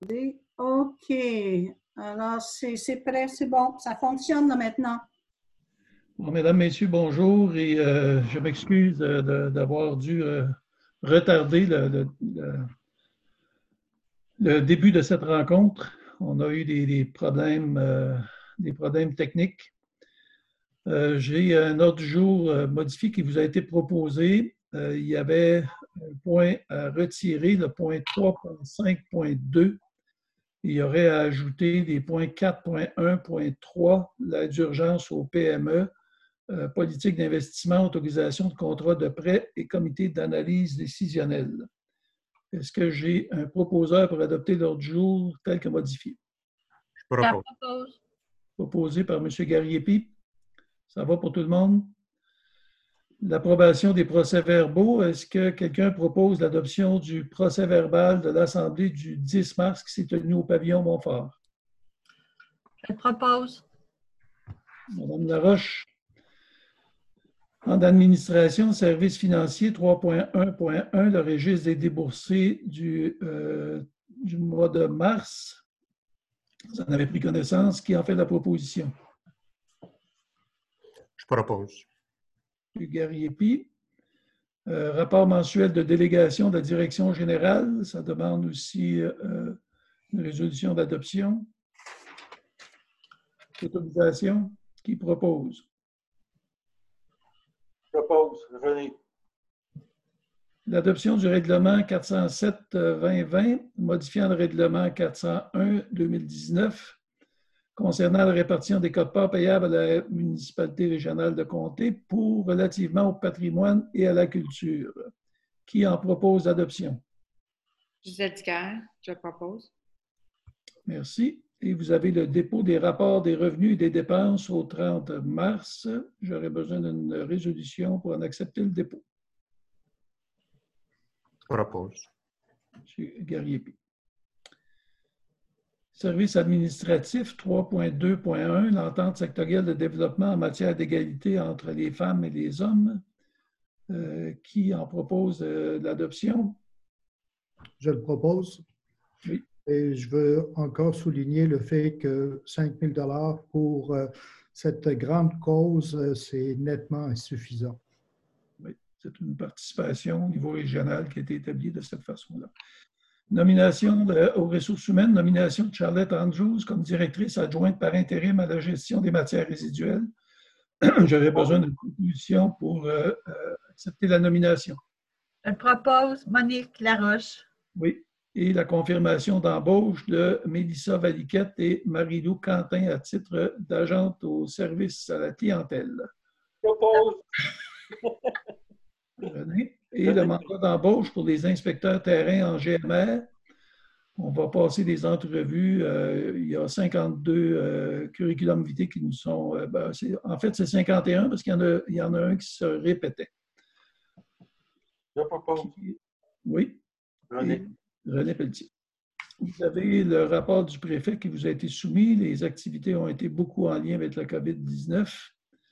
OK. Alors, c'est prêt, c'est bon. Ça fonctionne là, maintenant. Bon, mesdames, messieurs, bonjour et je m'excuse d'avoir dû retarder le début de cette rencontre. On a eu des problèmes techniques. J'ai un ordre du jour modifié qui vous a été proposé. Il y avait un point à retirer, le point 3.5.2. Il y aurait à ajouter des points 4.1.3, l'aide d'urgence au PME, politique d'investissement, autorisation de contrat de prêt et comité d'analyse décisionnelle. Est-ce que j'ai un proposeur pour adopter l'ordre du jour tel que modifié? Je propose. Proposé par M. Gariepi. Ça va pour tout le monde? L'approbation des procès-verbaux. Est-ce que quelqu'un propose l'adoption du procès-verbal de l'Assemblée du 10 mars qui s'est tenue au pavillon Montfort? Je propose. Madame Laroche. En administration, services financiers 3.1.1, le registre des déboursés du mois de mars. Vous en avez pris connaissance. Qui en fait la proposition? Je propose. M. Gariepi. Rapport mensuel de délégation de la direction générale. Ça demande aussi une résolution d'adoption. Autorisation. Qui propose? Je propose. René. L'adoption du règlement 407-2020, modifiant le règlement 401-2019, concernant la répartition des quotes-parts payables à la municipalité régionale de Comté pour relativement au patrimoine et à la culture. Qui en propose l'adoption? Gisèle Dicker, je propose. Merci. Et vous avez le dépôt des rapports des revenus et des dépenses au 30 mars. J'aurais besoin d'une résolution pour en accepter le dépôt. Je propose. M. Gariepi. Service administratif 3.2.1, l'entente sectorielle de développement en matière d'égalité entre les femmes et les hommes. Qui en propose l'adoption? Je le propose. Oui. Et je veux encore souligner le fait que 5 000 $ pour cette grande cause, c'est nettement insuffisant. Oui, c'est une participation au niveau régional qui a été établie de cette façon-là. Nomination aux ressources humaines, nomination de Charlotte Andrews comme directrice adjointe par intérim à la gestion des matières résiduelles. J'aurais besoin d'une proposition pour accepter la nomination. Je propose Monique Laroche. Oui. Et la confirmation d'embauche de Mélissa Valiquette et Marie-Lou Quentin à titre d'agente au service à la clientèle. Je propose. Et le mandat d'embauche pour les inspecteurs terrain en GMR. On va passer des entrevues. Il y a 52 curriculum vitae qui nous sont... en fait, c'est 51 parce qu'il y en a un qui se répétait. Je propose. Oui. René. René Pelletier. Vous avez le rapport du préfet qui vous a été soumis. Les activités ont été beaucoup en lien avec la COVID-19.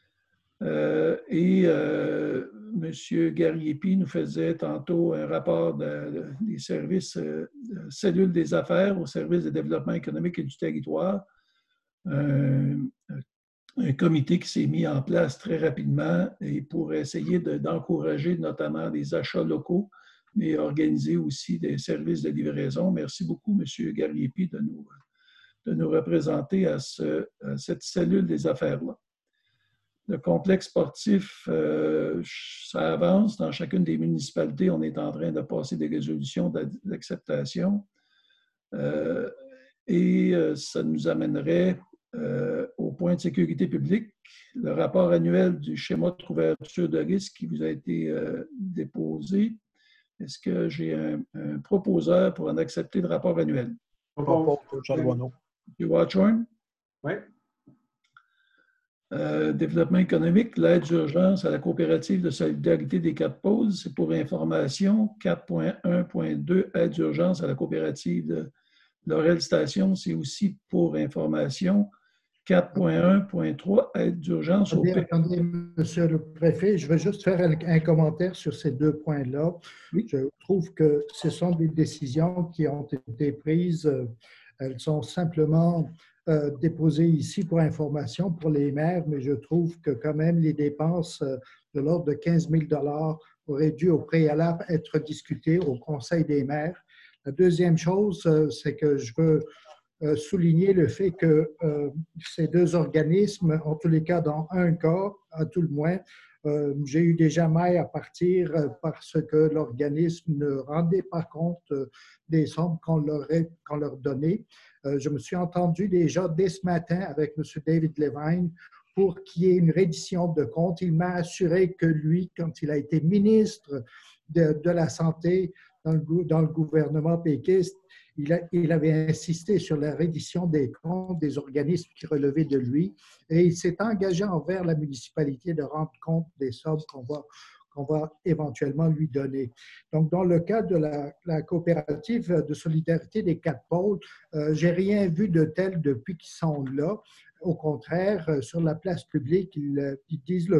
M. Gariepi nous faisait tantôt un rapport des services cellules des affaires au service de développement économique et du territoire. Un comité qui s'est mis en place très rapidement et pour essayer d'encourager notamment des achats locaux et organiser aussi des services de livraison. Merci beaucoup, M. Gariepi, de nous représenter à cette cellule des affaires-là. Le complexe sportif, ça avance. Dans chacune des municipalités, on est en train de passer des résolutions d'acceptation. Ça nous amènerait au point de sécurité publique, le rapport annuel du schéma de couverture de risque qui vous a été déposé. Est-ce que j'ai un proposeur pour en accepter le rapport annuel? Je propose. Charles Boineau. M. Watchorn? Oui. Développement économique, l'aide d'urgence à la coopérative de solidarité des Quatre-Pôles, c'est pour information. 4.1.2, aide d'urgence à la coopérative de Laurel Station, c'est aussi pour information. 4.1.3, aide d'urgence au pays. Attendez, Monsieur le Préfet, je veux juste faire un commentaire sur ces deux points-là. Oui. Je trouve que ce sont des décisions qui ont été prises. Elles sont simplement déposées ici pour information pour les maires, mais je trouve que quand même les dépenses de l'ordre de 15 000 $ auraient dû au préalable être discutées au Conseil des maires. La deuxième chose, c'est que je veux souligner le fait que ces deux organismes, en tous les cas, dans un cas, à tout le moins, j'ai eu déjà maille à partir parce que l'organisme ne rendait pas compte des sommes qu'on leur donnait. Je me suis entendu déjà dès ce matin avec M. David Levine pour qu'il y ait une reddition de comptes. Il m'a assuré que lui, quand il a été ministre de la Santé dans le gouvernement péquiste, il avait insisté sur la reddition des comptes des organismes qui relevaient de lui et il s'est engagé envers la municipalité de rendre compte des sommes qu'on va éventuellement lui donner. Donc, dans le cas de la coopérative de solidarité des 4 pôles, j'ai rien vu de tel depuis qu'ils sont là. Au contraire, sur la place publique, ils disent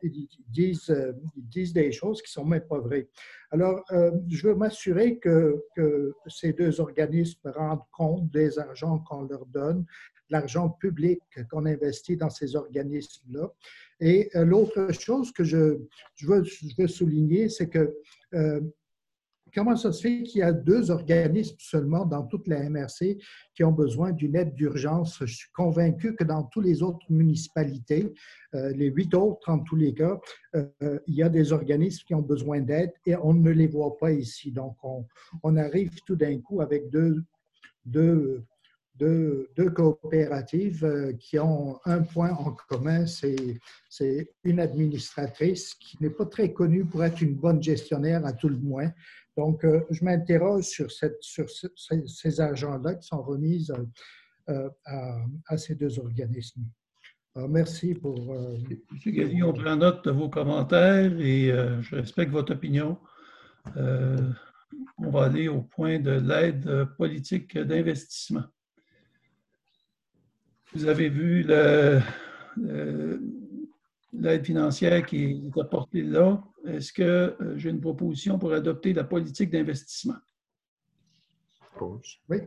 des choses qui ne sont même pas vraies. Alors, je veux m'assurer que ces deux organismes rendent compte des argents qu'on leur donne, l'argent public qu'on investit dans ces organismes-là. Et l'autre chose que je veux souligner, c'est que comment ça se fait qu'il y a 2 organismes seulement dans toute la MRC qui ont besoin d'une aide d'urgence? Je suis convaincu que dans toutes les autres municipalités, les 8 autres en tous les cas, il y a des organismes qui ont besoin d'aide et on ne les voit pas ici. Donc, on arrive tout d'un coup avec deux coopératives qui ont un point en commun, c'est une administratrice qui n'est pas très connue pour être une bonne gestionnaire à tout le moins. Donc, je m'interroge sur ces argents-là qui sont remis à ces 2 organismes. Alors, merci pour... M. Galli, on prend note de vos commentaires et je respecte votre opinion. On va aller au point de l'aide politique d'investissement. Vous avez vu l'aide financière qui est apportée là. Est-ce que j'ai une proposition pour adopter la politique d'investissement? Oui.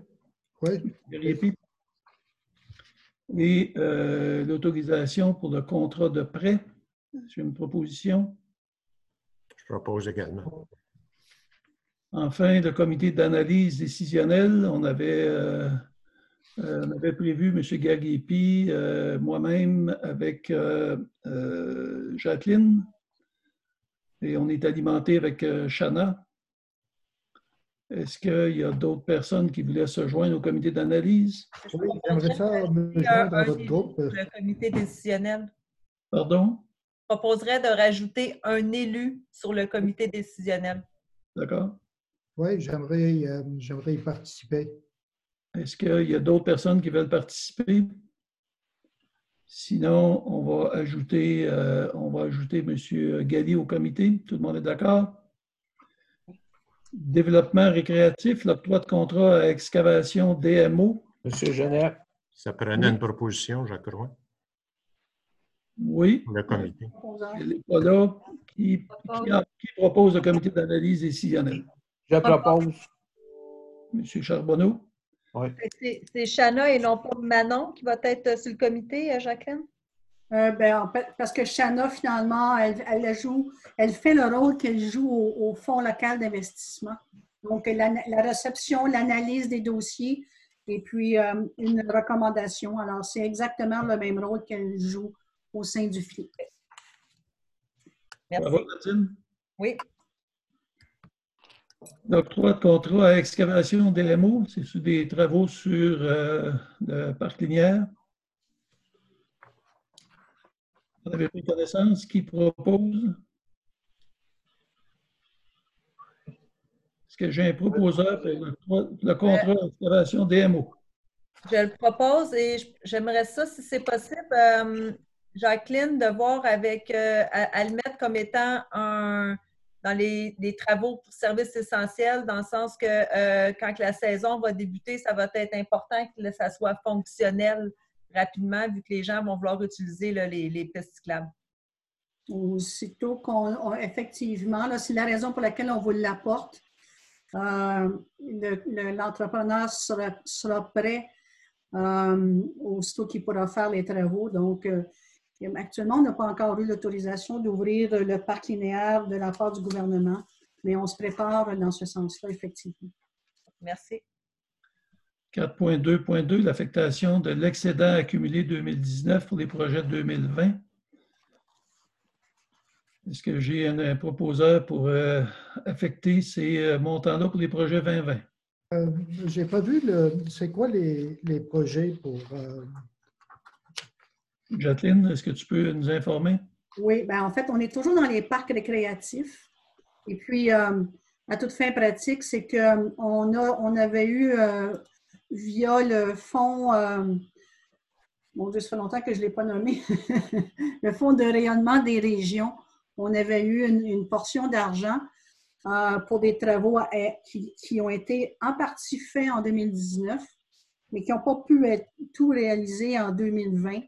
Et l'autorisation pour le contrat de prêt. J'ai une proposition. Je propose également. Enfin, le comité d'analyse décisionnelle, on avait prévu M. Gariepi, moi-même avec Jacqueline, et on est alimenté avec Chana. Est-ce qu'il y a d'autres personnes qui voulaient se joindre au comité d'analyse? Oui, j'aimerais ça me joindre à votre groupe. Le comité décisionnel. Pardon? Je proposerais de rajouter un élu sur le comité décisionnel. D'accord. Oui, j'aimerais y participer. Est-ce qu'il y a d'autres personnes qui veulent participer? Sinon, on va ajouter M. Galli au comité. Tout le monde est d'accord? Développement récréatif, l'octroi de contrat à excavation DMO. Monsieur Genet. Ça prenait une proposition, je crois. Oui. Le comité. Elle n'est pas là. Qui propose le comité d'analyse décisionnelle? Je propose. Monsieur Charbonneau? Oui. C'est Chana et non pas Manon qui va être sur le comité, Jacqueline? En fait, parce que Chana, finalement, elle fait le rôle qu'elle joue au Fonds local d'investissement. Donc, la réception, l'analyse des dossiers et puis une recommandation. Alors, c'est exactement le même rôle qu'elle joue au sein du FLI. Merci. Ça va, Martine? Oui. L'octroi de contrat à excavation DMO, c'est sur des travaux sur le parc Linière. Vous avez pris connaissance? Qui propose? Est-ce que j'ai un proposeur pour le contrat d'excavation DMO? Je le propose et j'aimerais ça, si c'est possible, Jacqueline, de voir avec, à le mettre comme étant dans les travaux pour services essentiels, dans le sens que quand la saison va débuter, ça va être important que ça soit fonctionnel rapidement, vu que les gens vont vouloir utiliser là, les pistes cyclables? Aussitôt effectivement, là, c'est la raison pour laquelle on vous l'apporte. L'entrepreneur sera prêt aussitôt qu'il pourra faire les travaux. Donc, actuellement, on n'a pas encore eu l'autorisation d'ouvrir le parc linéaire de la part du gouvernement, mais on se prépare dans ce sens-là, effectivement. Merci. 4.2.2, l'affectation de l'excédent accumulé 2019 pour les projets 2020. Est-ce que j'ai un proposeur pour affecter ces montants-là pour les projets 2020? Je n'ai pas vu, c'est quoi les projets pour... Jacqueline, est-ce que tu peux nous informer? Oui, bien, en fait, on est toujours dans les parcs récréatifs. Et puis, à toute fin pratique, c'est qu'on avait eu, via le fonds, mon Dieu, ça fait longtemps que je ne l'ai pas nommé, le fonds de rayonnement des régions, on avait eu une portion d'argent pour des travaux qui ont été en partie faits en 2019, mais qui n'ont pas pu être tout réalisés en 2020.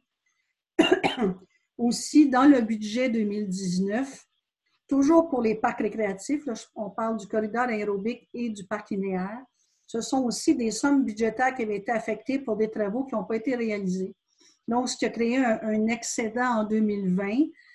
Aussi, dans le budget 2019, toujours pour les parcs récréatifs, là, on parle du corridor aérobique et du parc linéaire, ce sont aussi des sommes budgétaires qui avaient été affectées pour des travaux qui n'ont pas été réalisés. Donc, ce qui a créé un excédent en 2020.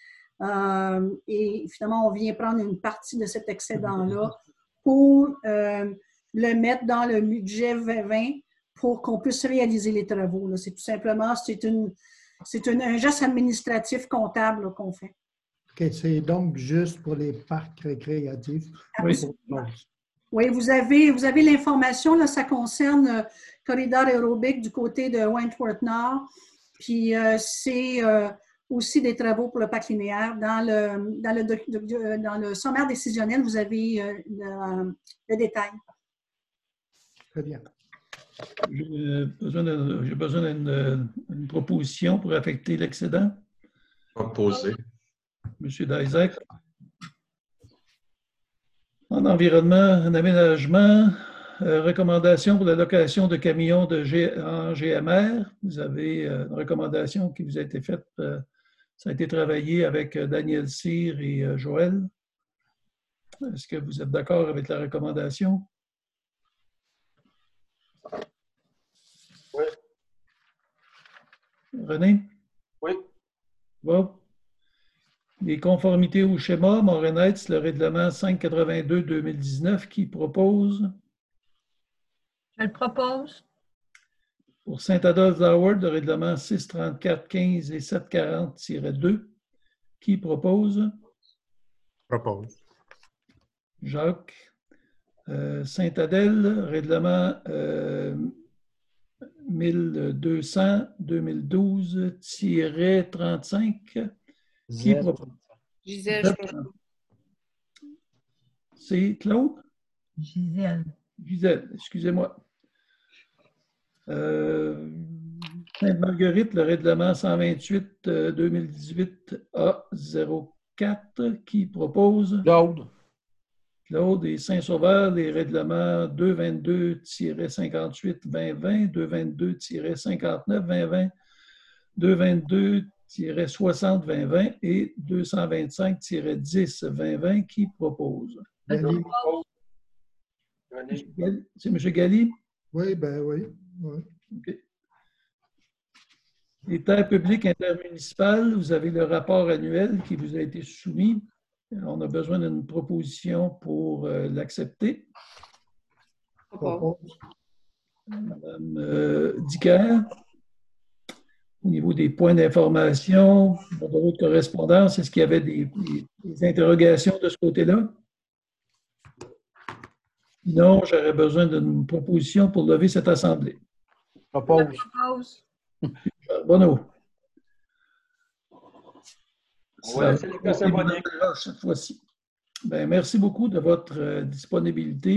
Et finalement, on vient prendre une partie de cet excédent-là pour le mettre dans le budget 2020 pour qu'on puisse réaliser les travaux. C'est tout simplement, un geste administratif comptable qu'on fait. OK, c'est donc juste pour les parcs récréatifs. Oui, vous avez l'information, là, ça concerne le corridor aérobique du côté de Wentworth Nord, puis c'est aussi des travaux pour le parc linéaire. Dans le sommaire décisionnel, vous avez le détail. Très bien. J'ai besoin d'une proposition pour affecter l'excédent. Proposé. Monsieur Daisac. En environnement, en aménagement, recommandation pour la location de camions en GMR. Vous avez une recommandation qui vous a été faite. Ça a été travaillé avec Daniel Cyr et Joël. Est-ce que vous êtes d'accord avec la recommandation? Oui. René? Oui. Bon. Les conformités au schéma, Morenheitz, le règlement 582-2019, qui propose? Je le propose. Pour Saint-Adolphe-d'Howard, le règlement 634-15 et 740-2, qui propose? Propose. Jacques. Saint-Adèle, règlement 1200-2012-35, qui propose? Gisèle, je propose. C'est Claude? Gisèle. Gisèle, excusez-moi. Sainte-Marguerite, le règlement 128-2018-A04, qui propose? Claude. Claude et Saint-Sauveur, les règlements 222-58-2020, 222-59-2020, 222-60-2020 et 225-10-2020 qui proposent. C'est M. Galli? Oui, ben oui. Okay. Les terres publiques intermunicipales, vous avez le rapport annuel qui vous a été soumis. On a besoin d'une proposition pour l'accepter. Madame Dicker, au niveau des points d'information, de votre correspondance, est-ce qu'il y avait des interrogations de ce côté-là? Sinon, j'aurais besoin d'une proposition pour lever cette assemblée. Propose. Bonneau. On va laisser les personnes cette fois-ci. Merci beaucoup de votre disponibilité.